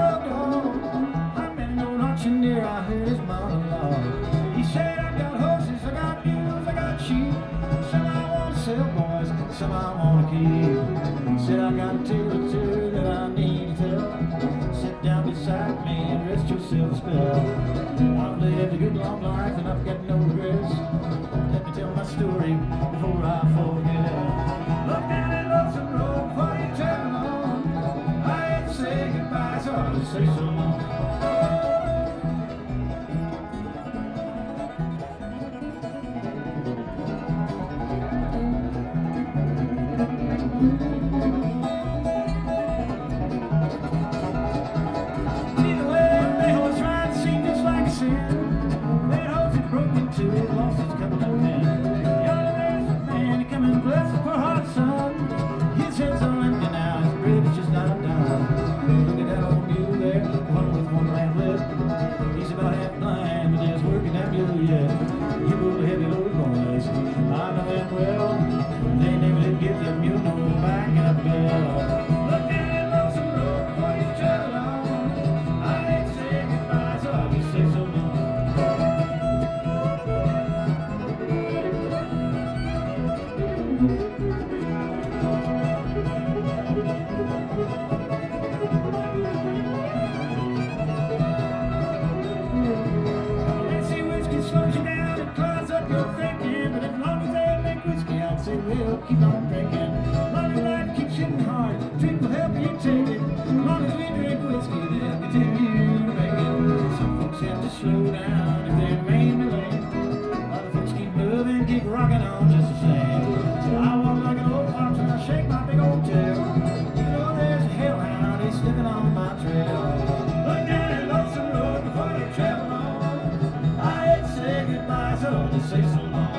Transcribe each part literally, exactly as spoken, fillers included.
drugged on. I'm in no auctioneer, I heard his monologue. He said, I got horses, I got mules, I got sheep. Some I want to sell, boys, some I want to keep. He said, I got a tale or two that I need to tell. Sit down beside me and rest yourself a spell. I've lived a good long life and I've got no regrets. Let me tell my story before I forget. Look down that lonesome road before you travel on. I hate to say goodbye, so I'll just say so long. See the way they horse ride seemed just like a sin. That horse had broke into it, lost his couple of men. Young there's a man, he come in blessed for hard son. His head's all empty now, his bread is just not done. Look at that old mule there, one with one lamb left. He's about half blind, but there's work in that mule yet. He pulled a heavy load, boys, I know him well. They never did give that mule no back and a bell. Look down that lonesome road before you travel on. I hate to say goodbye, so I'll just say so long. Nancy whiskey slows you down and clogs up your thinking, but as long as they make whiskey, I'd say we'll keep on drinking. Long as life keeps hitting hard, drink will help you take it. As long as we drink whiskey, they'll continue to make it. Some folks have to slow down if they're main to lane. Other folks keep moving, keep rocking on just the same. I walk like an old fox and I shake my big old tail. You know there's a hellhound, he's slipping on my trail. Look down that lonesome road before you travel on. I hate to say goodbye, so I'll just say so long.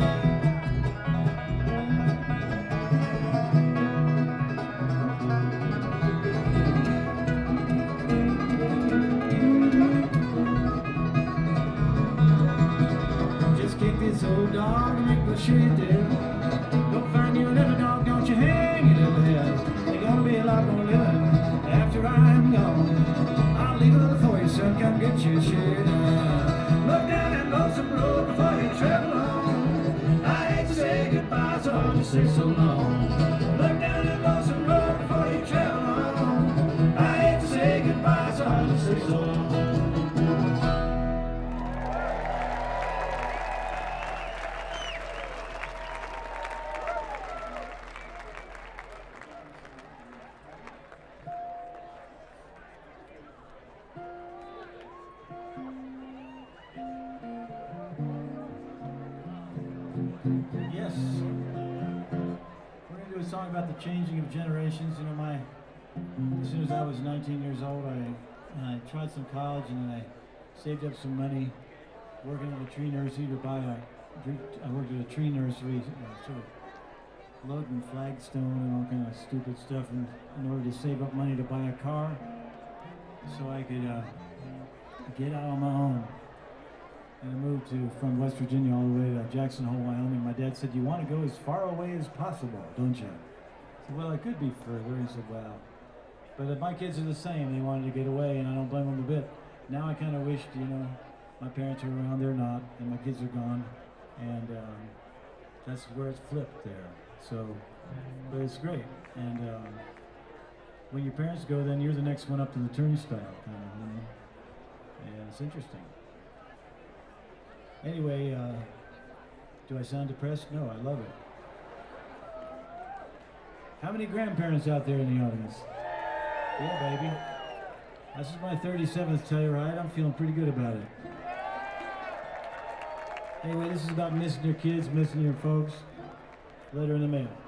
Just kick this old dog and make sure you do. Go find you another dog, don't you hang your little head. There's gonna be a lot more living after I'm gone. I'll leave a little for you, son, come get your share. Look down that lonesome road before you travel on. I hate to say goodbye, so I'll just say so long. Look down that lonesome road before you travel on. I hate to say goodbye, so I'll just say so long. Yes. We're going to do a song about the changing of generations. You know, my, as soon as I was nineteen years old, I, I tried some college and then I saved up some money working at a tree nursery to buy a, I worked at a tree nursery, uh, sort of loading flagstone and all kind of stupid stuff in, in order to save up money to buy a car so I could uh, get out on my own. And I moved to, from West Virginia all the way to Jackson Hole, Wyoming. My dad said, you want to go as far away as possible, don't you? I said, well, it could be further. He said, well, but if my kids are the same. They wanted to get away, and I don't blame them a bit. Now I kind of wished, you know, my parents are around, they're not, and my kids are gone. And um, that's where it's flipped there. So, but it's great. And um, when your parents go, then you're the next one up to the turnstile, kind of, you know? And it's interesting. Anyway, uh, do I sound depressed? No, I love it. How many grandparents out there in the audience? Yeah, baby. This is my thirty-seventh Telluride. I'm feeling pretty good about it. Anyway, this is about missing your kids, missing your folks. Letter in the mail.